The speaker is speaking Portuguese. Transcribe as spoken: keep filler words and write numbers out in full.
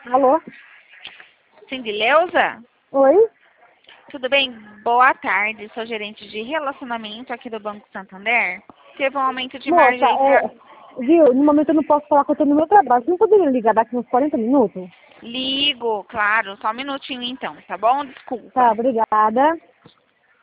Alô? Cindileuza? Oi? Tudo bem? Boa tarde, sou gerente de relacionamento aqui do Banco Santander. Teve um aumento de Moça, margem pra... é, viu, no momento eu não posso falar que eu tô no meu trabalho. Você não poderia ligar daqui uns quarenta minutos? Ligo, claro, só um minutinho então, tá bom? Tá, Desculpa. obrigada.